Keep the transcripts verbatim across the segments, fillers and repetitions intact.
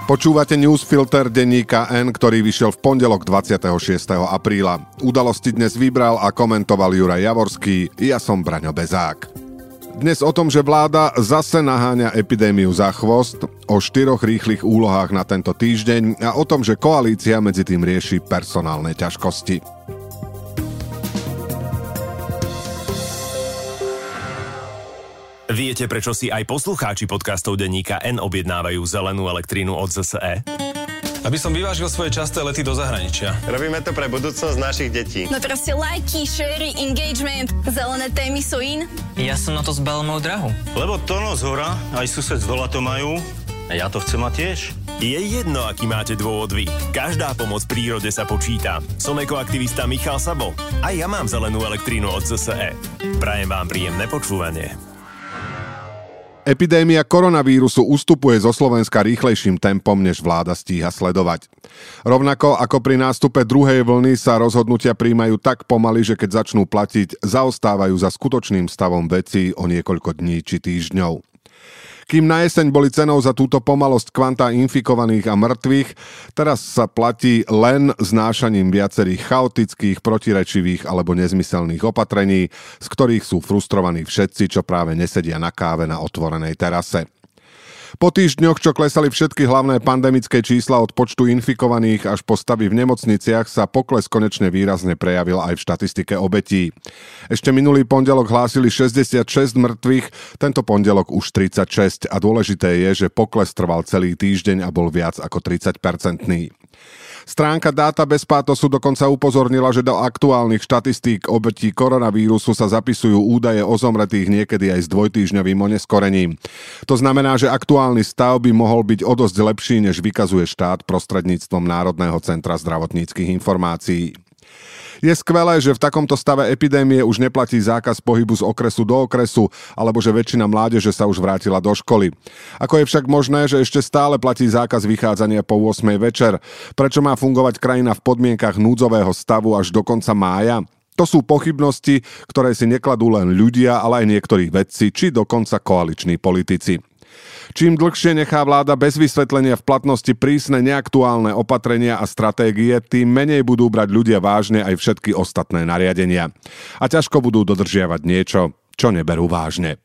Počúvate newsfilter denníka N, ktorý vyšiel v pondelok dvadsiateho šiesteho apríla. Udalosti dnes vybral a komentoval Juraj Javorský, ja som Braňo Bezák. Dnes o tom, že vláda zase naháňa epidémiu za chvost, o štyroch rýchlych úlohách na tento týždeň a o tom, že koalícia medzi tým rieši personálne ťažkosti. Viete, prečo si aj poslucháči podcastov denníka N objednávajú zelenú elektrínu od zet es é? Aby som vyvážil svoje časté lety do zahraničia. Robíme to pre budúcnosť našich detí. No proste lajky, share, engagement, zelené témy sú in. Ja som na to zbal moju drahu. Lebo to no z hora, aj sused z dola to majú. A ja to chcem mať tiež. Je jedno, aký máte dôvod vy. Každá pomoc prírode sa počíta. Som ekoaktivista Michal Sabo. A ja mám zelenú elektrínu od zet es é. Prajem vám príjemné počúvanie. Epidémia koronavírusu ustupuje zo Slovenska rýchlejším tempom, než vláda stíha sledovať. Rovnako ako pri nástupe druhej vlny sa rozhodnutia prijímajú tak pomaly, že keď začnú platiť, zaostávajú za skutočným stavom vecí o niekoľko dní či týždňov. Kým na jeseň boli cenou za túto pomalosť kvanta infikovaných a mŕtvych, teraz sa platí len znášaním viacerých chaotických, protirečivých alebo nezmyselných opatrení, z ktorých sú frustrovaní všetci, čo práve nesedia na káve na otvorenej terase. Po týždňoch, čo klesali všetky hlavné pandemické čísla od počtu infikovaných až po stavy v nemocniciach, sa pokles konečne výrazne prejavil aj v štatistike obetí. Ešte minulý pondelok hlásili šesťdesiatšesť mŕtvych, tento pondelok už tridsaťšesť a dôležité je, že pokles trval celý týždeň a bol viac ako tridsaťpercentný. Stránka Dáta bez pátosu dokonca upozornila, že do aktuálnych štatistík obetí koronavírusu sa zapisujú údaje o zomretých niekedy aj s dvojtýždňovým oneskorením. To znamená, že aktuálny stav by mohol byť o dosť lepší, než vykazuje štát prostredníctvom Národného centra zdravotníckych informácií. Je skvelé, že v takomto stave epidémie už neplatí zákaz pohybu z okresu do okresu, alebo že väčšina mládeže sa už vrátila do školy. Ako je však možné, že ešte stále platí zákaz vychádzania po ôsmej večer? Prečo má fungovať krajina v podmienkach núdzového stavu až do konca mája? To sú pochybnosti, ktoré si nekladú len ľudia, ale aj niektorí vedci, či dokonca koaliční politici. Čím dlhšie nechá vláda bez vysvetlenia v platnosti prísne neaktuálne opatrenia a stratégie, tým menej budú brať ľudia vážne aj všetky ostatné nariadenia. A ťažko budú dodržiavať niečo, čo neberú vážne.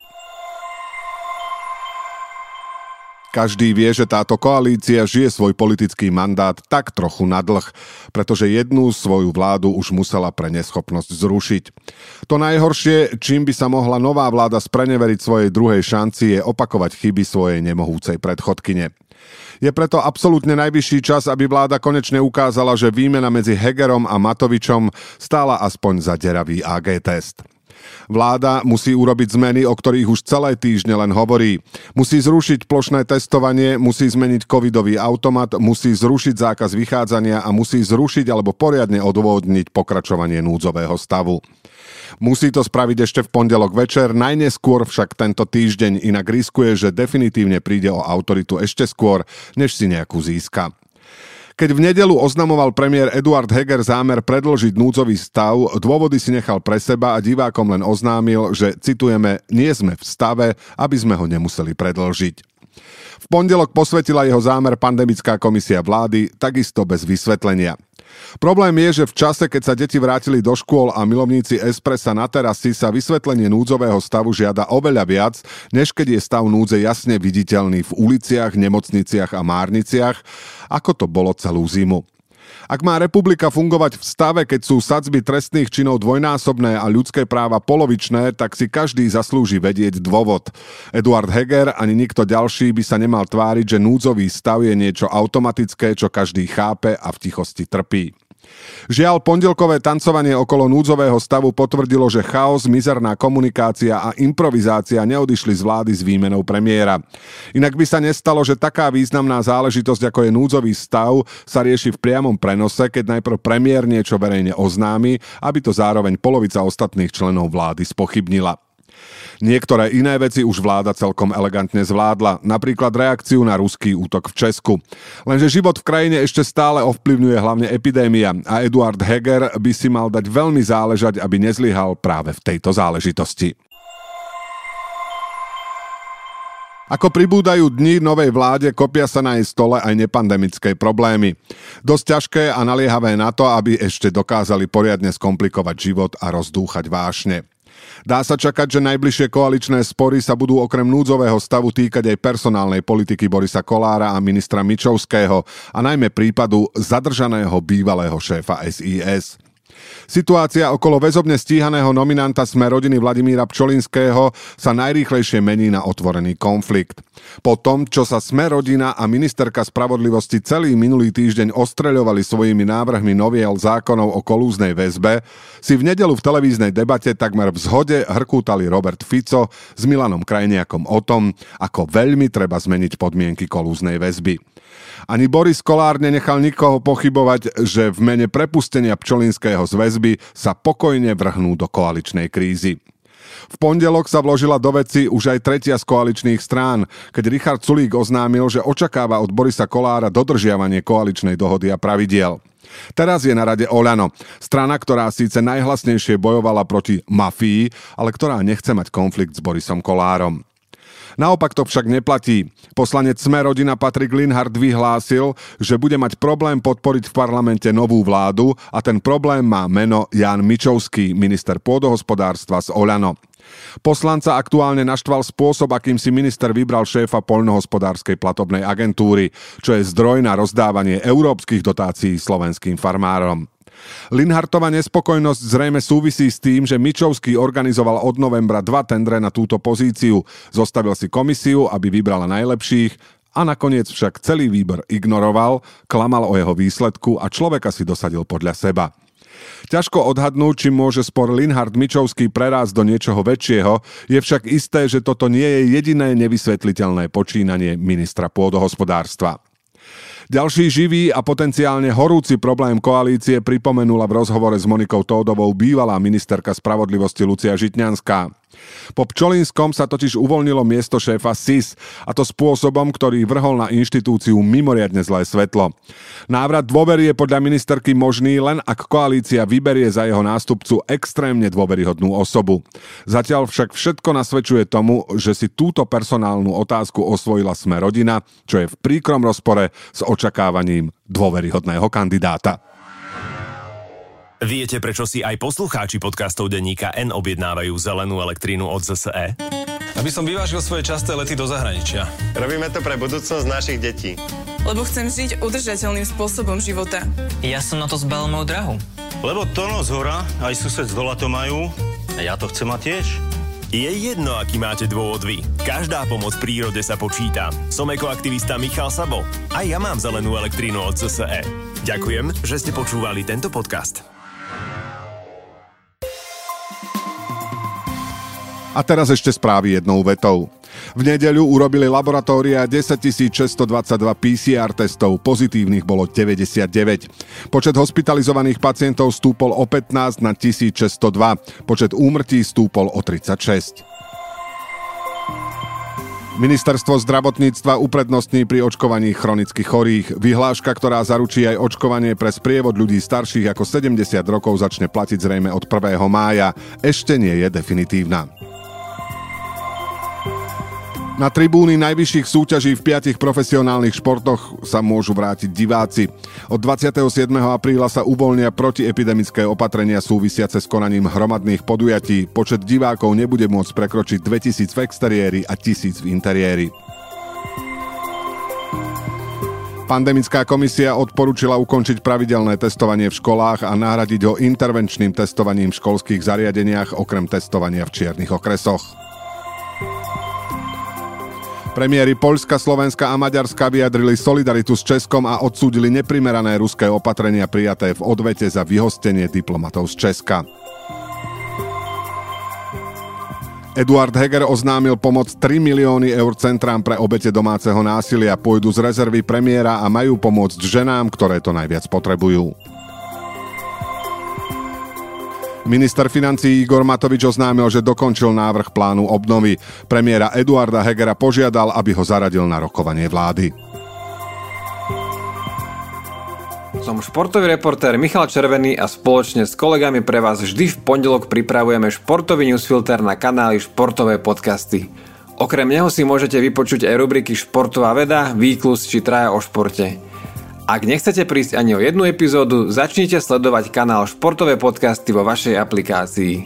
Každý vie, že táto koalícia žije svoj politický mandát tak trochu na dlh, pretože jednu svoju vládu už musela pre neschopnosť zrušiť. To najhoršie, čím by sa mohla nová vláda spreneveriť svojej druhej šanci, je opakovať chyby svojej nemohúcej predchodkyne. Je preto absolútne najvyšší čas, aby vláda konečne ukázala, že výmena medzi Hegerom a Matovičom stála aspoň za deravý á gé test. Vláda musí urobiť zmeny, o ktorých už celé týždne len hovorí. Musí zrušiť plošné testovanie, musí zmeniť covidový automat, musí zrušiť zákaz vychádzania a musí zrušiť alebo poriadne odôvodniť pokračovanie núdzového stavu. Musí to spraviť ešte v pondelok večer, najneskôr však tento týždeň, inak riskuje, že definitívne príde o autoritu ešte skôr, než si nejakú získa. Keď v nedeľu oznamoval premiér Eduard Heger zámer predĺžiť núdzový stav, dôvody si nechal pre seba a divákom len oznámil, že, citujeme, nie sme v stave, aby sme ho nemuseli predĺžiť. V pondelok posvetila jeho zámer pandemická komisia vlády, takisto bez vysvetlenia. Problém je, že v čase, keď sa deti vrátili do škôl a milovníci espressa na terasy, sa vysvetlenie núdzového stavu žiada oveľa viac, než keď je stav núdze jasne viditeľný v uliciach, nemocniciach a márniciach, ako to bolo celú zimu. Ak má republika fungovať v stave, keď sú sadzby trestných činov dvojnásobné a ľudské práva polovičné, tak si každý zaslúži vedieť dôvod. Eduard Heger ani nikto ďalší by sa nemal tváriť, že núdzový stav je niečo automatické, čo každý chápe a v tichosti trpí. Žiaľ, pondelkové tancovanie okolo núdzového stavu potvrdilo, že chaos, mizerná komunikácia a improvizácia neodišli z vlády s výmenou premiéra. Inak by sa nestalo, že taká významná záležitosť, ako je núdzový stav, sa rieši v priamom prenose, keď najprv premiér niečo verejne oznámi, aby to zároveň polovica ostatných členov vlády spochybnila. Niektoré iné veci už vláda celkom elegantne zvládla, napríklad reakciu na ruský útok v Česku. Lenže život v krajine ešte stále ovplyvňuje hlavne epidémia a Eduard Heger by si mal dať veľmi záležať, aby nezlyhal práve v tejto záležitosti. Ako pribúdajú dni novej vláde, kopia sa na jej stole aj nepandemické problémy. Dosť ťažké a naliehavé na to, aby ešte dokázali poriadne skomplikovať život a rozdúchať vášne. Dá sa čakať, že najbližšie koaličné spory sa budú okrem núdzového stavu týkať aj personálnej politiky Borisa Kollára a ministra Mičovského a najmä prípadu zadržaného bývalého šéfa es í es. Situácia okolo väzobne stíhaného nominanta Sme rodiny Vladimíra Pčolinského sa najrýchlejšie mení na otvorený konflikt. Po tom, čo sa Sme rodina a ministerka spravodlivosti celý minulý týždeň ostreľovali svojimi návrhmi noviel zákonov o kolúznej väzbe, si v nedeľu v televíznej debate takmer v zhode hrkútali Robert Fico s Milanom Krajniakom o tom, ako veľmi treba zmeniť podmienky kolúznej väzby. Ani Boris Kollár nenechal nikoho pochybovať, že v mene prepustenia Pčolinského z väzby sa pokojne vrhnú do koaličnej krízy. V pondelok sa vložila do veci už aj tretia z koaličných strán, keď Richard Sulík oznámil, že očakáva od Borisa Kollára dodržiavanie koaličnej dohody a pravidiel. Teraz je na rade Oľano, strana, ktorá síce najhlasnejšie bojovala proti mafii, ale ktorá nechce mať konflikt s Borisom Kollárom. Naopak to však neplatí. Poslanec Sme rodina Patrik Linhart vyhlásil, že bude mať problém podporiť v parlamente novú vládu a ten problém má meno Ján Mičovský, minister pôdohospodárstva z Oľano. Poslanca aktuálne naštval spôsob, akým si minister vybral šéfa poľnohospodárskej platobnej agentúry, čo je zdroj na rozdávanie európskych dotácií slovenským farmárom. Linhartova nespokojnosť zrejme súvisí s tým, že Mičovský organizoval od novembra dva tendre na túto pozíciu, zostavil si komisiu, aby vybrala najlepších a nakoniec však celý výber ignoroval, klamal o jeho výsledku a človeka si dosadil podľa seba. Ťažko odhadnúť, či môže spor Linhart-Mičovský prerásť do niečoho väčšieho, je však isté, že toto nie je jediné nevysvetliteľné počínanie ministra pôdohospodárstva. Ďalší živý a potenciálne horúci problém koalície pripomenula v rozhovore s Monikou Tódovou bývalá ministerka spravodlivosti Lucia Žitňanská. Po Pčolinskom sa totiž uvoľnilo miesto šéfa es í es, a to spôsobom, ktorý vrhol na inštitúciu mimoriadne zlé svetlo. Návrat dôvery je podľa ministerky možný len ak koalícia vyberie za jeho nástupcu extrémne dôveryhodnú osobu. Zatiaľ však všetko nasvedčuje tomu, že si túto personálnu otázku osvojila Sme rodina, čo je v príkrom rozpore s očakávaním dôveryhodného kandidáta. Viete, prečo si aj poslucháči podcastov denníka N objednávajú zelenú elektrínu od zet es é? Aby som vyvážil svoje časté lety do zahraničia. Robíme to pre budúcnosť našich detí. Lebo chcem žiť udržateľným spôsobom života. Ja som na to zbal moju drahu. Lebo Tono z hora, aj sused z dola to majú. A ja to chcem mať tiež. Je jedno, aký máte dôvod vy. Každá pomoc prírode sa počíta. Som ekoaktivista Michal Sabo. A ja mám zelenú elektrínu od zet es é. Ďakujem, že ste počúvali tento podcast. A teraz ešte správy jednou vetou. V nedeľu urobili laboratória desaťtisícšesťstodvadsaťdva pé cé er testov, pozitívnych bolo deväťdesiatdeväť. Počet hospitalizovaných pacientov stúpol o pätnásť na tisícšesťstodva, počet úmrtí stúpol o tridsaťšesť. Ministerstvo zdravotníctva uprednostní pri očkovaní chronicky chorých. Vyhláška, ktorá zaručí aj očkovanie pre sprievod ľudí starších ako sedemdesiat rokov, začne platiť zrejme od prvého mája. Ešte nie je definitívna. Na tribúny najvyšších súťaží v piatich profesionálnych športoch sa môžu vrátiť diváci. Od dvadsiateho siedmeho apríla sa uvoľnia protiepidemické opatrenia súvisiace s konaním hromadných podujatí. Počet divákov nebude môcť prekročiť dvetisíc v exteriéri a tisíc v interiéri. Pandemická komisia odporúčila ukončiť pravidelné testovanie v školách a nahradiť ho intervenčným testovaním v školských zariadeniach okrem testovania v čiernych okresoch. Premiéry Poľska, Slovenska a Maďarska vyjadrili solidaritu s Českom a odsúdili neprimerané ruské opatrenia prijaté v odvete za vyhostenie diplomatov z Česka. Eduard Heger oznámil pomoc tri milióny eur centrám pre obete domáceho násilia. Pôjdu z rezervy premiéra a majú pomôcť ženám, ktoré to najviac potrebujú. Minister financií Igor Matovič oznámil, že dokončil návrh plánu obnovy. Premiéra Eduarda Hegera požiadal, aby ho zaradil na rokovanie vlády. Som športový reportér Michal Červený a spoločne s kolegami pre vás vždy v pondelok pripravujeme športový newsfilter na kanáli Športové podcasty. Okrem neho si môžete vypočuť aj rubriky Športová veda, Výklus či Traja o športe. Ak nechcete prísť ani o jednu epizódu, začnite sledovať kanál Športové podcasty vo vašej aplikácii.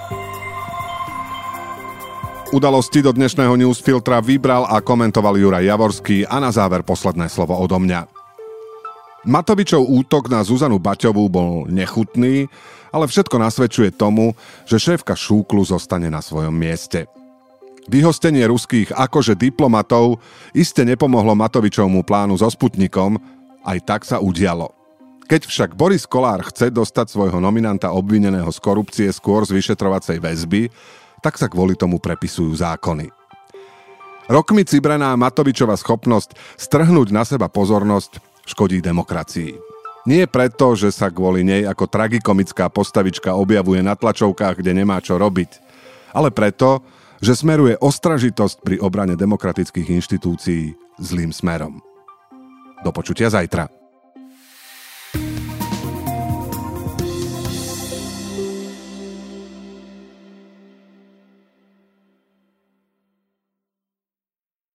Udalosti do dnešného newsfiltra vybral a komentoval Juraj Javorský a na záver posledné slovo odo mňa. Matovičov útok na Zuzanu Baťovú bol nechutný, ale všetko nasvedčuje tomu, že šéfka Šúklu zostane na svojom mieste. Vyhostenie ruských akože diplomatov iste nepomohlo Matovičovmu plánu so Sputnikom, aj tak sa udialo. Keď však Boris Kollár chce dostať svojho nominanta obvineného z korupcie skôr z vyšetrovacej väzby, tak sa kvôli tomu prepisujú zákony. Rokmi cibrená Matovičova schopnosť strhnúť na seba pozornosť škodí demokracii. Nie preto, že sa kvôli nej ako tragikomická postavička objavuje na tlačovkách, kde nemá čo robiť, ale preto, že smeruje ostražitosť pri obrane demokratických inštitúcií zlým smerom. Do počutia zajtra.